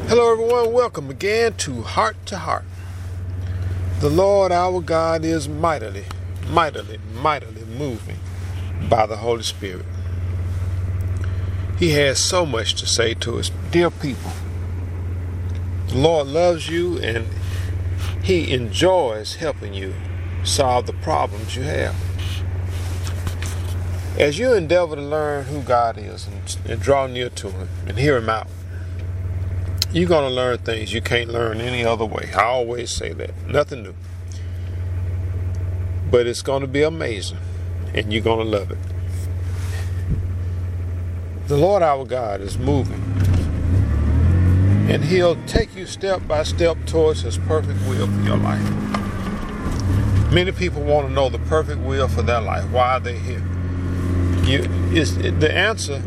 Hello everyone, welcome again to Heart to Heart. The Lord our God is mightily moving by the Holy Spirit. He has so much to say to us, dear people. The Lord loves you and He enjoys helping you solve the problems you have. As you endeavor to learn who God is and draw near to Him and hear Him out, you're going to learn things you can't learn any other way. I always say that. Nothing new. But it's going to be amazing, and you're going to love it. The Lord our God is moving, and He'll take you step by step towards His perfect will for your life. Many people want to know the perfect will for their life. Why are they here? The answer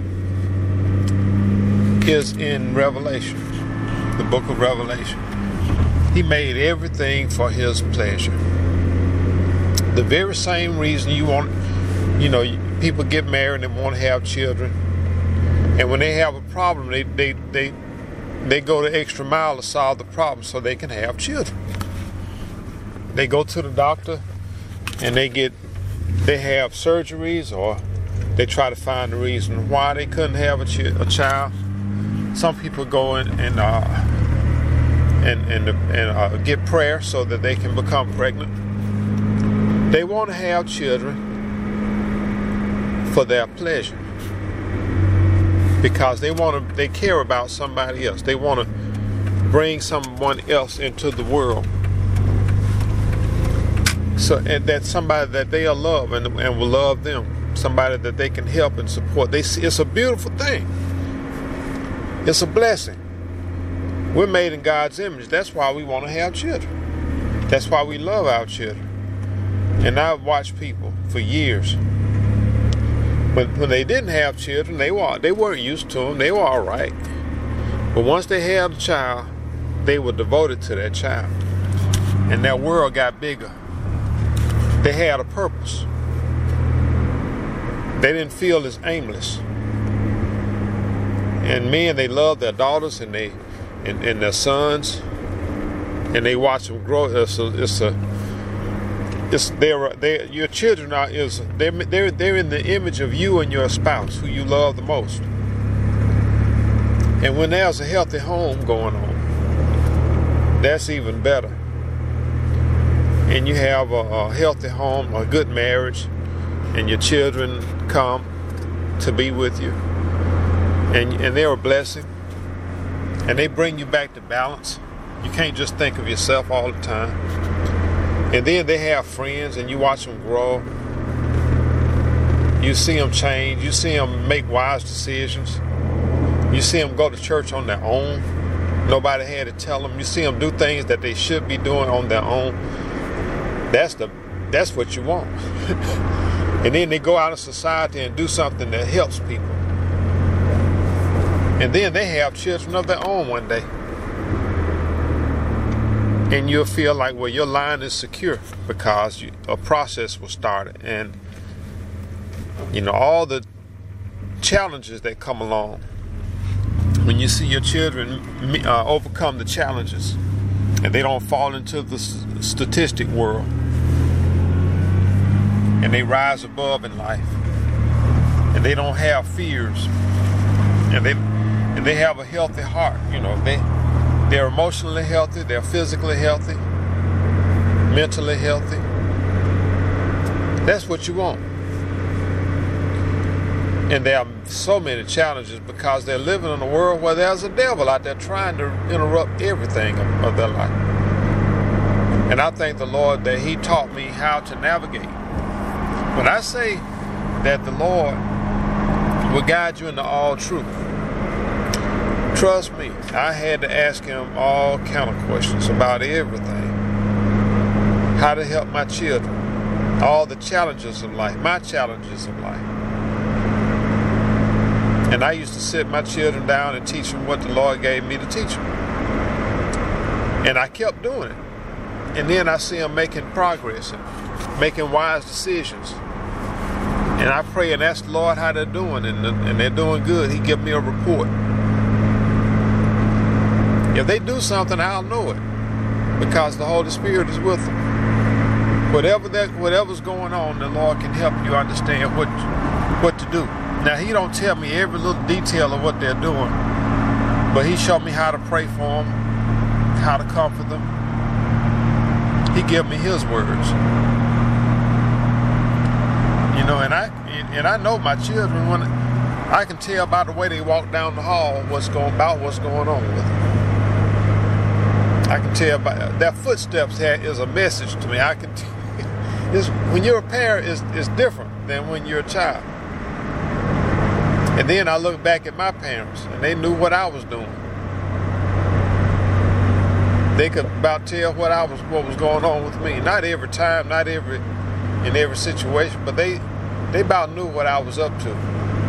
is in Revelation. The book of Revelation. He made everything for His pleasure. The very same reason people get married and want to have children, and when they have a problem, they go the extra mile to solve the problem so they can have children. They go to the doctor and they have surgeries, or they try to find the reason why they couldn't have a child. Some people go in and get prayer so that they can become pregnant. They want to have children for their pleasure because they care about somebody else. They want to bring someone else into the world, and that's somebody that they'll love and will love them. Somebody that they can help and support. It's a beautiful thing. It's a blessing. We're made in God's image. That's why we want to have children. That's why we love our children. And I've watched people for years. When they didn't have children, they weren't used to them. They were all right. But once they had a child, they were devoted to that child. And their world got bigger. They had a purpose. They didn't feel as aimless. And men, they love their daughters and their sons, and they watch them grow. Your children they're in the image of you and your spouse, who you love the most. And when there's a healthy home going on, that's even better. And you have a healthy home, a good marriage, and your children come to be with you. And they're a blessing. And they bring you back to balance. You can't just think of yourself all the time. And then they have friends and you watch them grow. You see them change. You see them make wise decisions. You see them go to church on their own. Nobody had to tell them. You see them do things that they should be doing on their own. That's what you want. And then they go out in society and do something that helps people. And then they have children of their own one day. And you'll feel like, well, your line is secure because a process was started. And, all the challenges that come along. When you see your children overcome the challenges and they don't fall into the statistic world, and they rise above in life, and they don't have fears, and they have a healthy heart. They're emotionally healthy, they're physically healthy, mentally healthy. That's what you want. And there are so many challenges because they're living in a world where there's a devil out there trying to interrupt everything of their life. And I thank the Lord that He taught me how to navigate. When I say that the Lord will guide you into all truth, trust me, I had to ask Him all kind of questions about everything. How to help my children, all the challenges of life, my challenges of life. And I used to sit my children down and teach them what the Lord gave me to teach them. And I kept doing it. And then I see them making progress and making wise decisions. And I pray and ask the Lord how they're doing, and they're doing good. He give me a report. If they do something, I'll know it because the Holy Spirit is with them. Whatever's going on, the Lord can help you understand what to do. Now, He don't tell me every little detail of what they're doing, but He showed me how to pray for them, how to comfort them. He gave me His words. You know, and I know my children, when I can tell by the way they walk down the hall what's going on with them. I can tell by their footsteps is a message to me. I can tell. When you're a parent, it's different than when you're a child. And then I look back at my parents, and they knew what I was doing. They could about tell what was going on with me. Not every time, not in every situation, but they about knew what I was up to.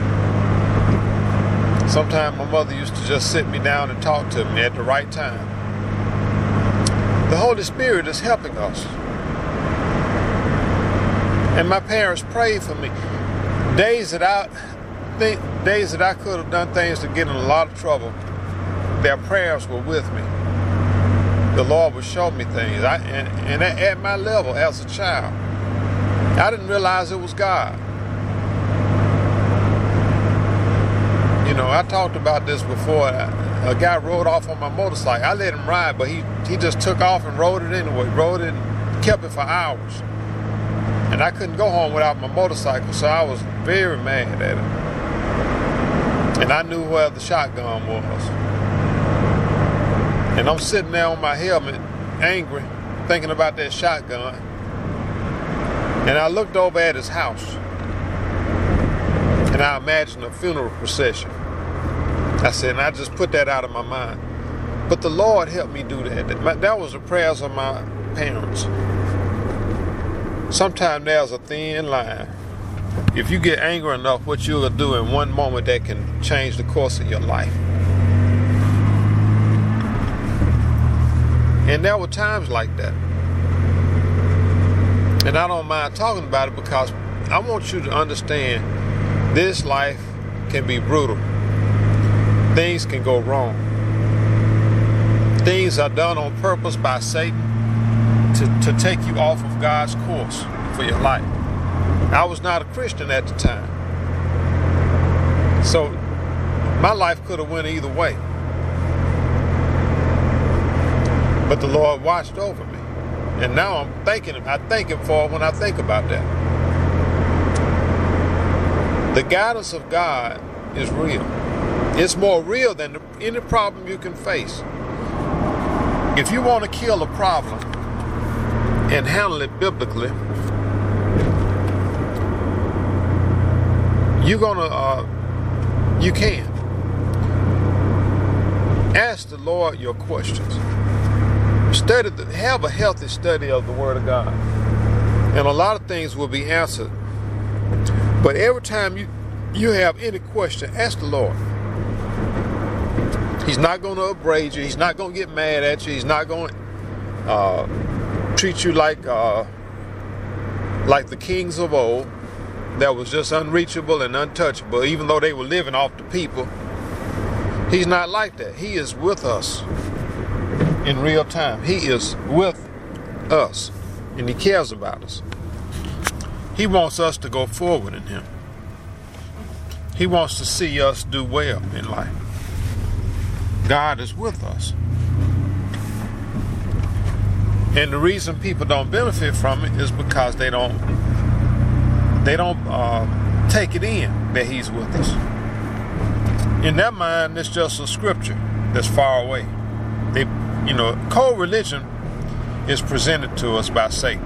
Sometimes my mother used to just sit me down and talk to me at the right time. The Holy Spirit is helping us. And my parents prayed for me. Days that I could have done things to get in a lot of trouble, their prayers were with me. The Lord would show me things. And at my level as a child, I didn't realize it was God. You know, I talked about this before. A guy rode off on my motorcycle. I let him ride, but he just took off and rode it anyway. Rode it and kept it for hours. And I couldn't go home without my motorcycle, so I was very mad at him. And I knew where the shotgun was. And I'm sitting there on my helmet, angry, thinking about that shotgun. And I looked over at his house. And I imagined a funeral procession. I said, and I just put that out of my mind. But the Lord helped me do that. That was the prayers of my parents. Sometimes there's a thin line. If you get angry enough, what you'll do in one moment that can change the course of your life. And there were times like that. And I don't mind talking about it because I want you to understand this life can be brutal. Things can go wrong. Things are done on purpose by Satan to take you off of God's course for your life. I was not a Christian at the time. So my life could have went either way. But the Lord watched over me. And now I thank Him for it when I think about that. The guidance of God is real. It's more real than any problem you can face. If you want to kill a problem and handle it biblically, you can. Ask the Lord your questions. Have a healthy study of the Word of God. And a lot of things will be answered. But every time you have any question, ask the Lord. He's not going to upbraid you. He's not going to get mad at you. He's not going to treat you like the kings of old that was just unreachable and untouchable, even though they were living off the people. He's not like that. He is with us in real time. He is with us, and He cares about us. He wants us to go forward in Him. He wants to see us do well in life. God is with us. And the reason people don't benefit from it is because they don't take it in that He's with us. In their mind, it's just a scripture that's far away. Co-religion is presented to us by Satan.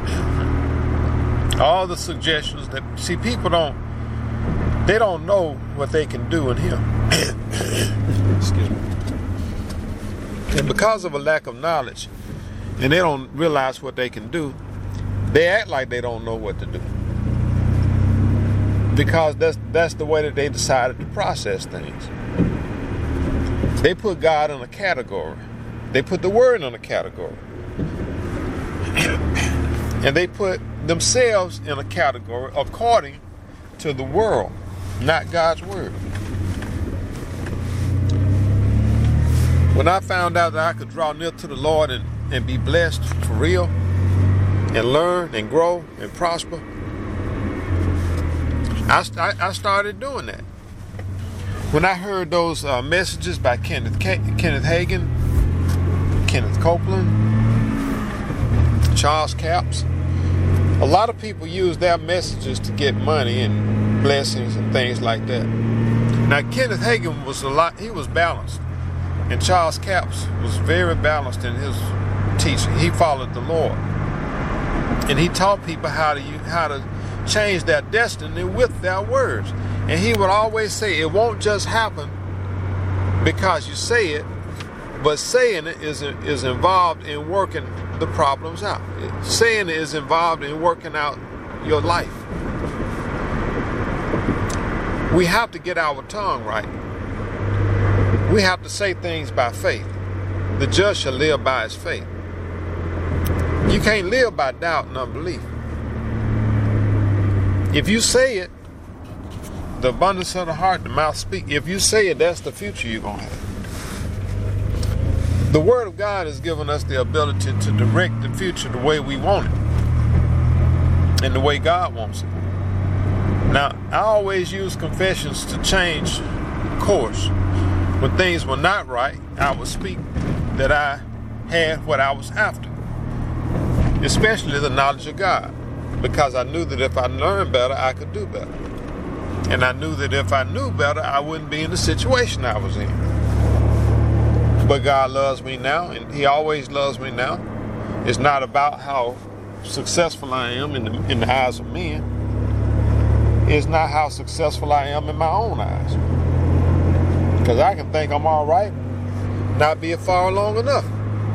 All the suggestions that, people don't know what they can do in Him. Excuse me. And because of a lack of knowledge, and they don't realize what they can do, they act like they don't know what to do. Because that's the way that they decided to process things. They put God in a category. They put the Word in a category. And they put themselves in a category according to the world, not God's Word. When I found out that I could draw near to the Lord and be blessed for real, and learn and grow and prosper, I started doing that. When I heard those messages by Kenneth Hagin, Kenneth Copeland, Charles Capps, a lot of people use their messages to get money and blessings and things like that. Now, Kenneth Hagin he was balanced, and Charles Capps was very balanced in his teaching. He followed the Lord, and he taught people how to change their destiny with their words. And he would always say, it won't just happen because you say it, but saying it is involved in working the problems out. Saying it is involved in working out your life. We have to get our tongue right. We have to say things by faith. The just shall live by his faith. You can't live by doubt and unbelief. If you say it, the abundance of the heart, the mouth speak. If you say it, that's the future you're going to have. The Word of God has given us the ability to direct the future the way we want it and the way God wants it. Now, I always use confessions to change course. When things were not right, I would speak that I had what I was after, especially the knowledge of God, because I knew that if I learned better, I could do better. And I knew that if I knew better, I wouldn't be in the situation I was in. But God loves me now, and he always loves me now. It's not about how successful I am in the eyes of men. It's not how successful I am in my own eyes. Because I can think I'm all right, not be far long enough.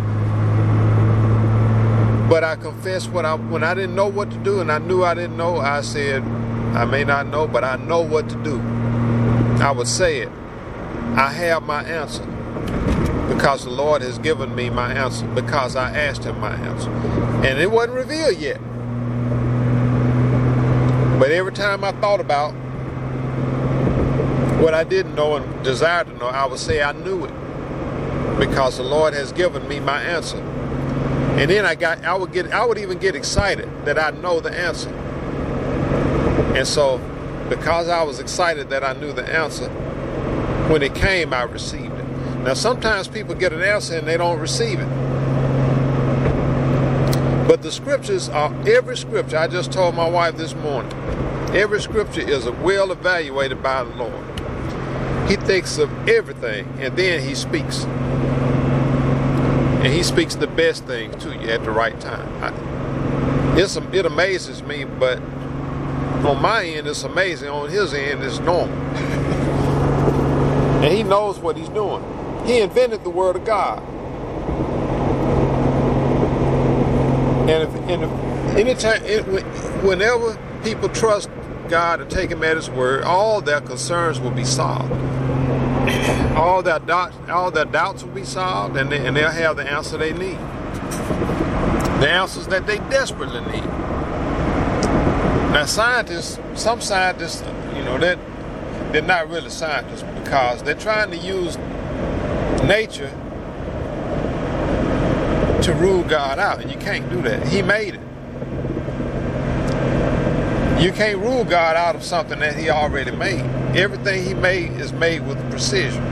But I confess when I didn't know what to do, and I knew I didn't know, I said, I may not know, but I know what to do. I would say it. I have my answer. Because the Lord has given me my answer. Because I asked him my answer. And it wasn't revealed yet. But every time I thought about what I didn't know and desired to know, I would say I knew it. Because the Lord has given me my answer. And then I would even get excited that I know the answer. And so, because I was excited that I knew the answer, when it came, I received it. Now, sometimes people get an answer and they don't receive it. But the scriptures are, every scripture, I just told my wife this morning, every scripture is well evaluated by the Lord. He thinks of everything, and then he speaks. And he speaks the best things to you at the right time. It amazes me, but on my end, it's amazing. On his end, it's normal. And he knows what he's doing. He invented the Word of God. Whenever people trust God and take him at his word, all their concerns will be solved. All their doubts will be solved, and they'll have the answer they need. The answers that they desperately need. Now, some scientists, they're not really scientists because they're trying to use nature to rule God out, and you can't do that. He made it. You can't rule God out of something that he already made. Everything he made is made with precision.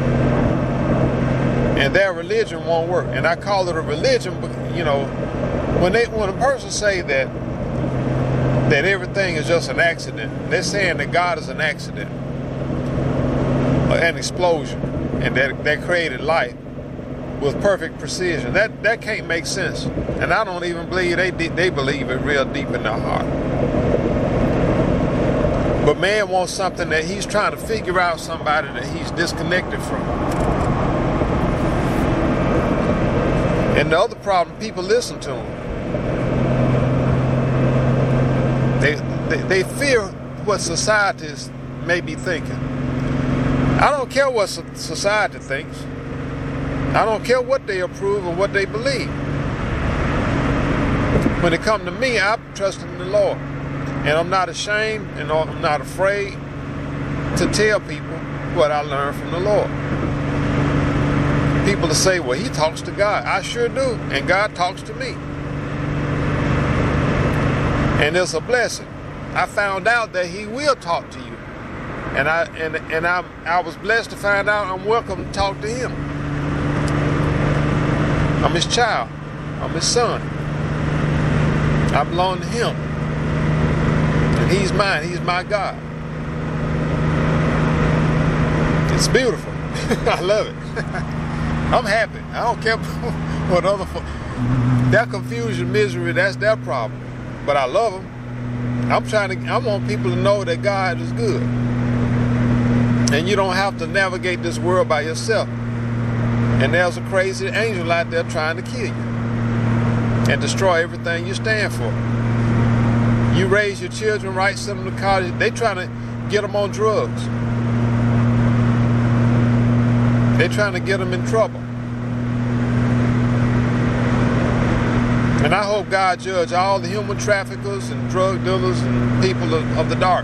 And their religion won't work. And I call it a religion, but when a person say that everything is just an accident, they're saying that God is an accident, an explosion, and that created life with perfect precision. That can't make sense. And I don't even believe they believe it real deep in their heart. But man wants something that he's trying to figure out, somebody that he's disconnected from. And the other problem, people listen to him. They fear what society may be thinking. I don't care what society thinks. I don't care what they approve or what they believe. When it comes to me, I trust in the Lord. And I'm not ashamed and I'm not afraid to tell people what I learned from the Lord. People to say, well, he talks to God. I sure do. And God talks to me. And it's a blessing. I found out that he will talk to you. And I was blessed to find out I'm welcome to talk to him. I'm his child. I'm his son. I belong to him. And he's mine. He's my God. It's beautiful. I love it. I'm happy. I don't care what other folks. Their confusion, misery, that's their problem. But I love them. I want people to know that God is good. And you don't have to navigate this world by yourself. And there's a crazy angel out there trying to kill you and destroy everything you stand for. You raise your children, right, send them to college. They trying to get them on drugs. They're trying to get them in trouble. And I hope God judge all the human traffickers and drug dealers and people of the dark.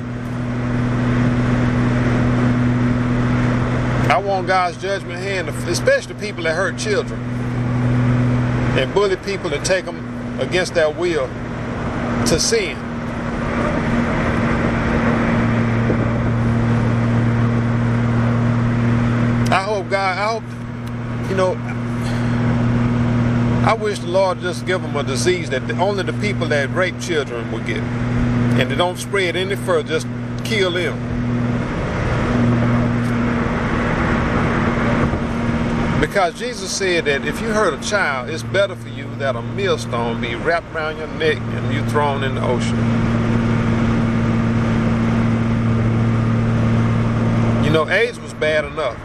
I want God's judgment hand, especially people that hurt children and bully people and take them against their will to sin. I wish the Lord just give them a disease that only the people that rape children will get. And they don't spread any further, just kill them. Because Jesus said that if you hurt a child, it's better for you that a millstone be wrapped around your neck and you thrown in the ocean. You know, AIDS was bad enough.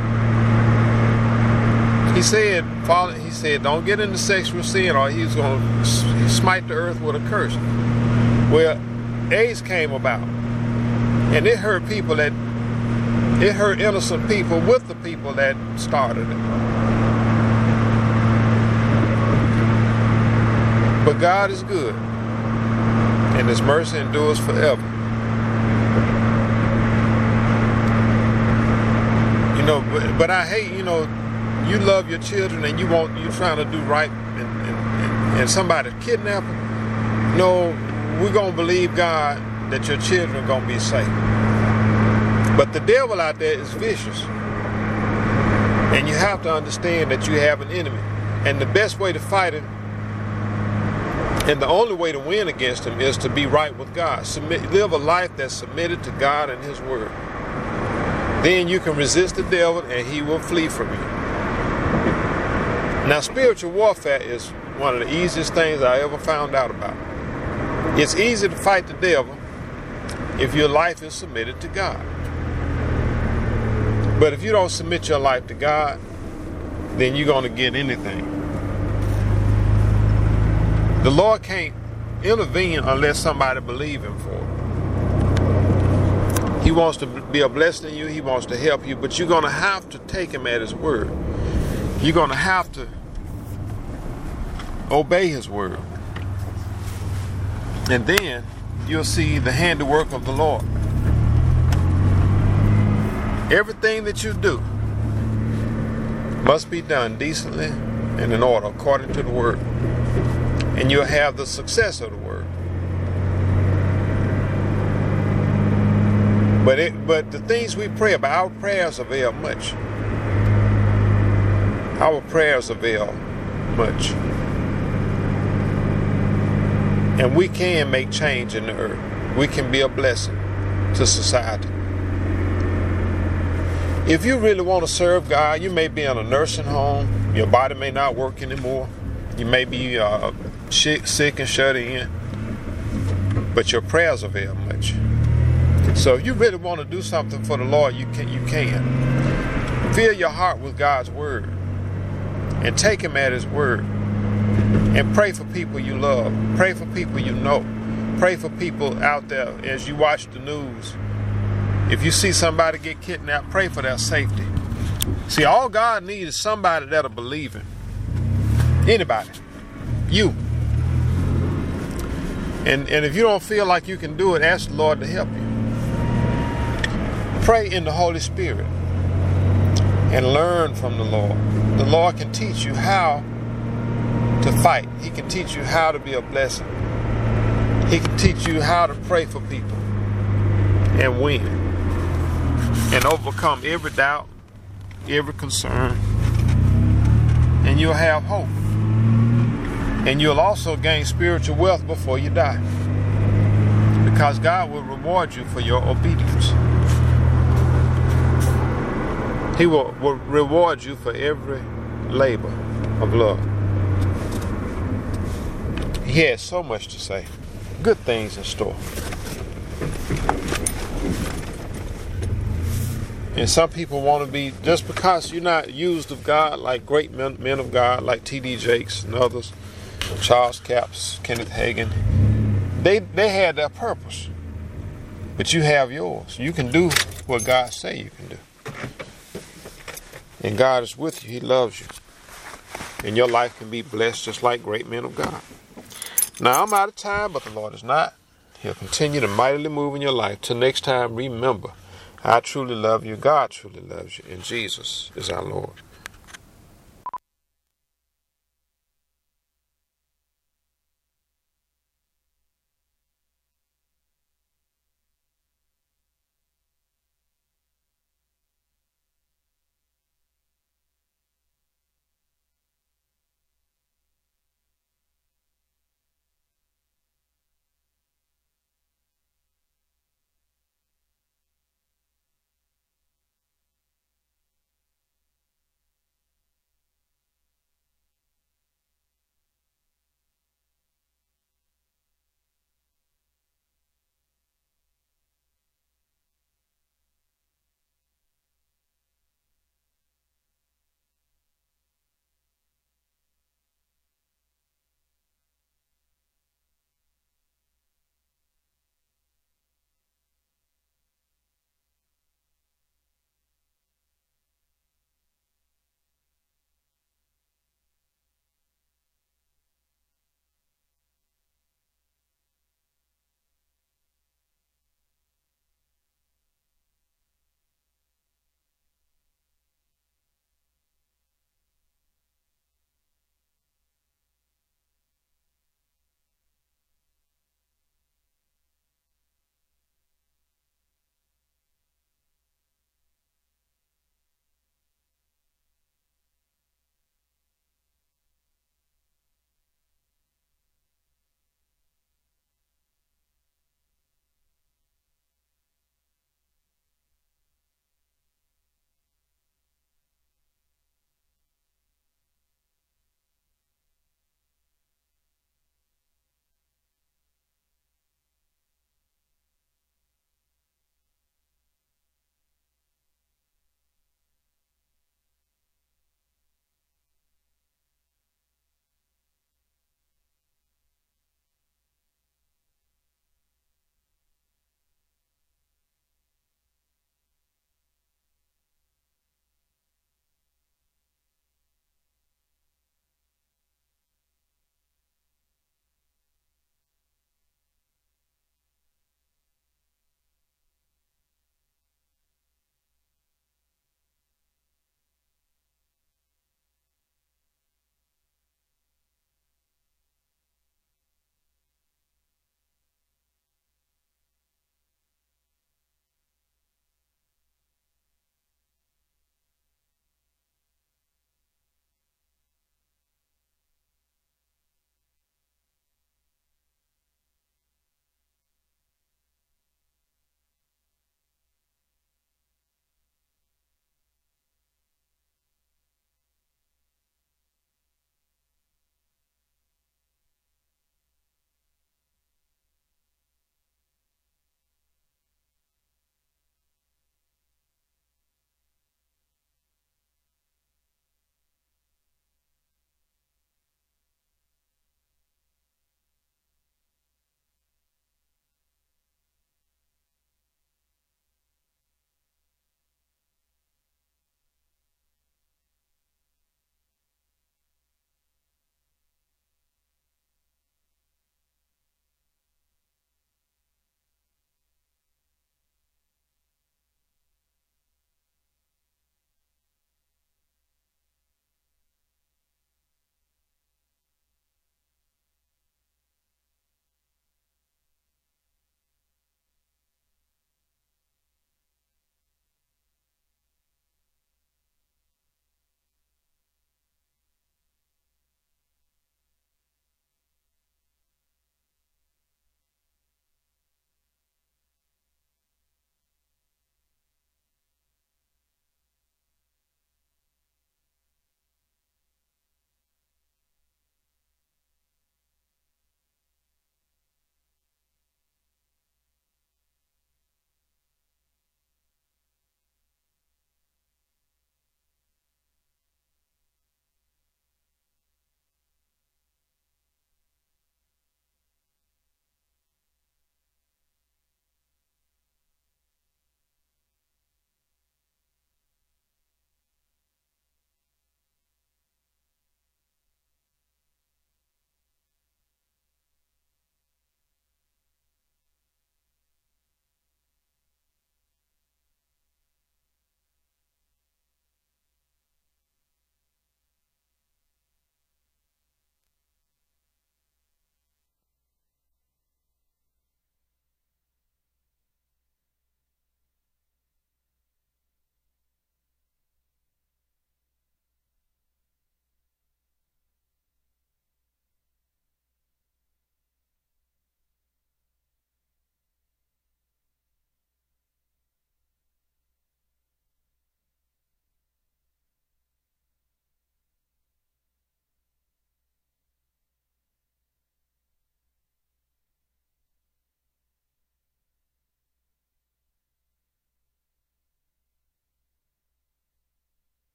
He said, don't get into sexual sin or he's going to smite the earth with a curse. Well, AIDS came about. And it hurt innocent people with the people that started it. But God is good. And his mercy endures forever. You know, but I hate, you love your children and you're trying to do right and somebody kidnap them. No, we're going to believe God that your children are going to be safe. But the devil out there is vicious. And you have to understand that you have an enemy. And the best way to fight him and the only way to win against him is to be right with God. Live a life that's submitted to God and his word. Then you can resist the devil and he will flee from you. Now, spiritual warfare is one of the easiest things I ever found out about. It's easy to fight the devil if your life is submitted to God. But if you don't submit your life to God, then you're going to get anything. The Lord can't intervene unless somebody believes him for it. He wants to be a blessing to you. He wants to help you. But you're going to have to take him at his word. You're going to have to obey his word. And then you'll see the handiwork of the Lord. Everything that you do must be done decently and in order according to the word. And you'll have the success of the word. But the things we pray about, our prayers avail much. Our prayers avail much. And we can make change in the earth. We can be a blessing to society. If you really want to serve God, you may be in a nursing home. Your body may not work anymore. You may be sick and shut in. But your prayers avail much. So if you really want to do something for the Lord, you can. Fill your heart with God's word. And take him at his word. And pray for people you love. Pray for people you know. Pray for people out there as you watch the news. If you see somebody get kidnapped, pray for their safety. See, all God needs is somebody that'll believe him. Anybody. You. And if you don't feel like you can do it, ask the Lord to help you. Pray in the Holy Spirit. and learn from the Lord. The Lord can teach you how to fight. He can teach you how to be a blessing. He can teach you how to pray for people and win and overcome every doubt, every concern, and you'll have hope. And you'll also gain spiritual wealth before you die, because God will reward you for your obedience. He will reward you for every labor of love. He has so much to say. Good things in store. And some people want to be, just because you're not used of God like great men of God like T.D. Jakes and others, Charles Capps, Kenneth Hagin, they had their purpose. But you have yours. You can do what God say you can do. And God is with you. He loves you. And your life can be blessed just like great men of God. Now, I'm out of time, but the Lord is not. He'll continue to mightily move in your life. Till next time, remember, I truly love you. God truly loves you. And Jesus is our Lord.